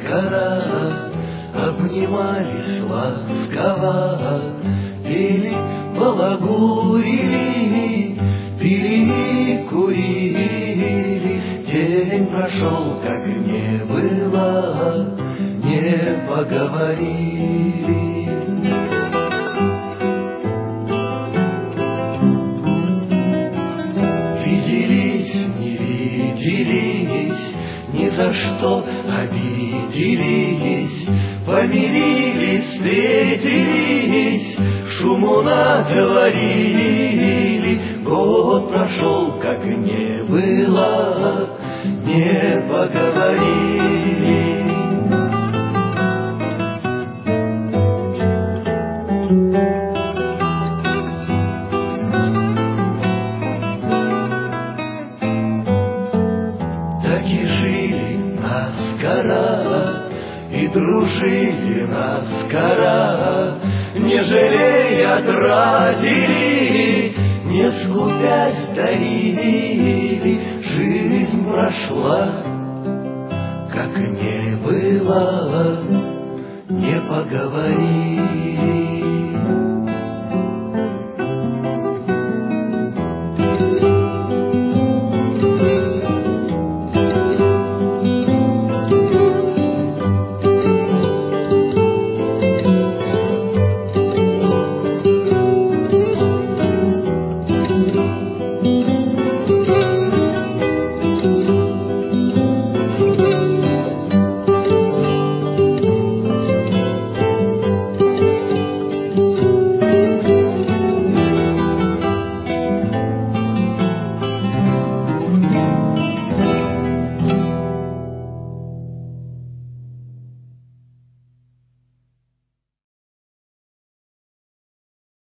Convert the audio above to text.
наскоро, обнимались ласково, пели, балагурили, пили и курили. День прошел, как не было, не поговорили. Виделись, не виделись, ни за что обиделись, помирились, встретились, шуму наговорили. Год прошел, как не было, не поговорили. Так и жили наскоро, и дружили наскоро, не жалея тратили, не скупясь дарили. Жизнь прошла, как не было, не поговорили.